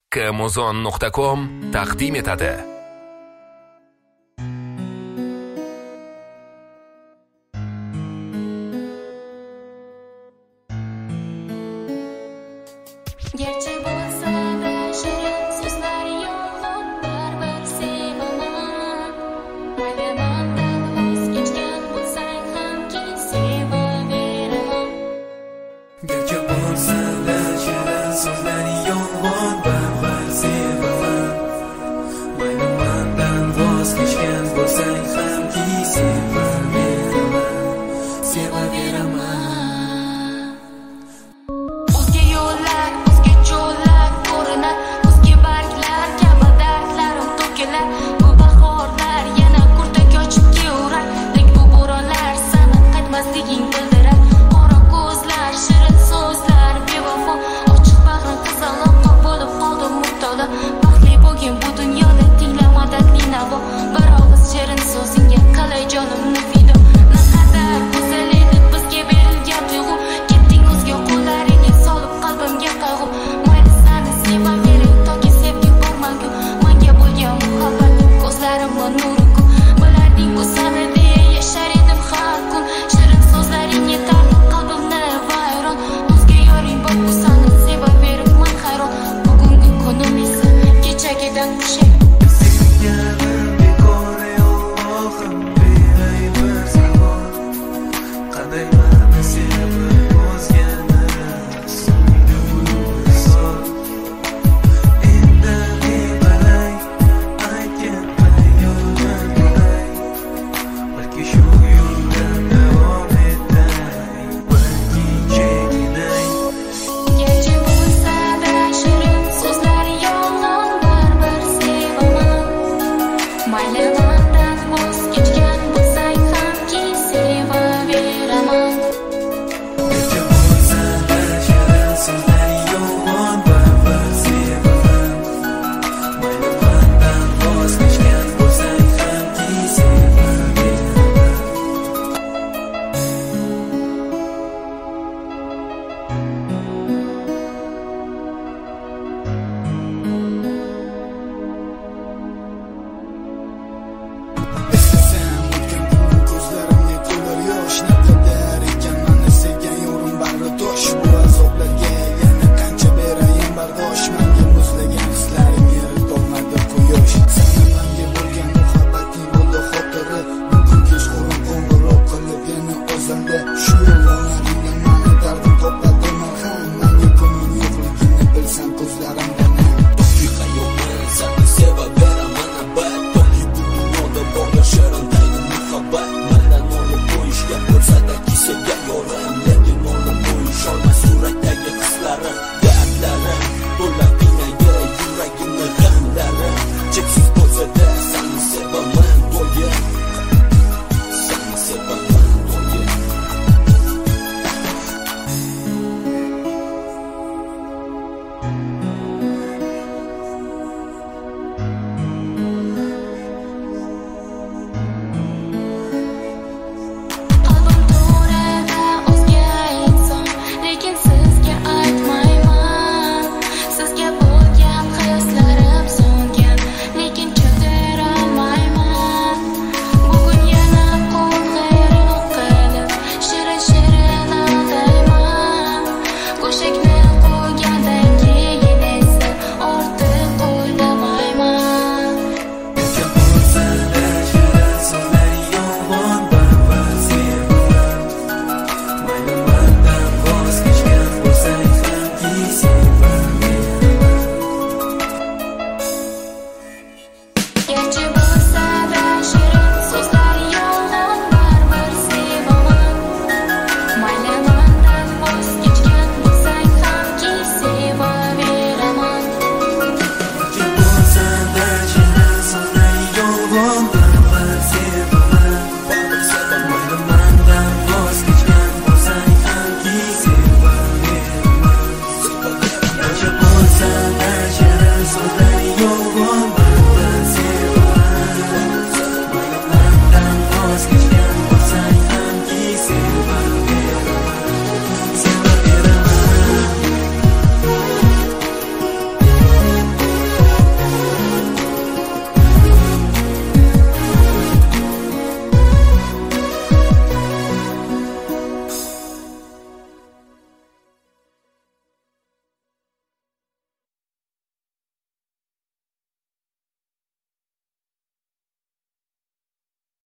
kmuzon.com taqdim etadi. Gerçi bo'lsa-da shirin so'zlar yolg'on, baribir sevaman. Mayli mendan voz kechgan bo'lsang hamki sevaveraman. Gerçi bo'lsa-da shirin so'zlar yolg'on, baribir sevaman. Mayli mendan voz kechgan bo'lsang hamki sevaveraman. O'zga yo'llar, o'zga cho'llar ko'rinar, o'zga barglar kabi dardlarim to'kilar. Bu bahorlar yana kurtak ochib keurar, lek bu bo'ronlar sani qaytmasliging bildirar. Qora ko'zlar, shirin so'zlar bevafo, ochiq bag'rin qizaloqqa bo'lib qoldim muftolo. Baxtli bo'lgin bu dunyoda tingla madadli navo, bir og'iz shirin so'zingga qalay jonimni fido. Naqadar go'zal edi bizga berilgan tuyg'u, ketding o'zga qo'llaringga solib qalbimga qayg'u. Mayli seni sevaveray toki sevging bormangu, menga bo'lgan muhabbating ko'zlarimga nuri-ku. Bilarding bu sani deya yashar edim har kun, shirin so'zlaring yetarli qalbimni vayron. O'zga yoring bor bu sani sevaveribman hayron. Bugungi kunim esa kechagidan kuchli. Sevganim bekor Allohim beray bir savol. Qanday meni sevib o'zgani so'ngda buni sol. Endi ne qalay aytgan yo'ldan bo'lay, balki shu yo'ldan davom etay, balki chekinay. Gerçi bo'lsa-da shirin so'zlar yolg'on, baribir sevaman. Mayli mendan voz kechgan bo'lsang hamki sevaveraman. Gerçi bo'lsa-da shirin so'zlar yolg'on, baribir sevaman. Mayli mendan voz kechgan bo'lsang hamki sevaveraman. Eslasam o'tgan kunni ko'zlarimga to'lar yosh, naqadar ekan meni sevgan yorim bardosh. Bu azoblarga yana qancha berayin bardosh, menga muzlagan hislarim yeritolmadi quyosh. Seni menga bo'lgan muhabbating bo'ldi xotira, bugun kechqurun qo'ng'iroq qilib yana o'zimda shu yo'llaringda meni dardim to'pladi. Men ham menga ko'nglim yo'qligini bilsam ko'zlarimdan toki xayolman seni sevaveraman albatta. Toki bu dunyoda borga sharandaydi muhabbat, mendan olib qo'yishga bo'lsa-da sevgan yorim, lekin olib qo'yisholmas suratdagi hislarim, dardlarim to'lab qiynaydi yuragimni g'amlarim. Cheksiz bo'lsa-da seni sevaman to'yib, seni sevaman to'yib.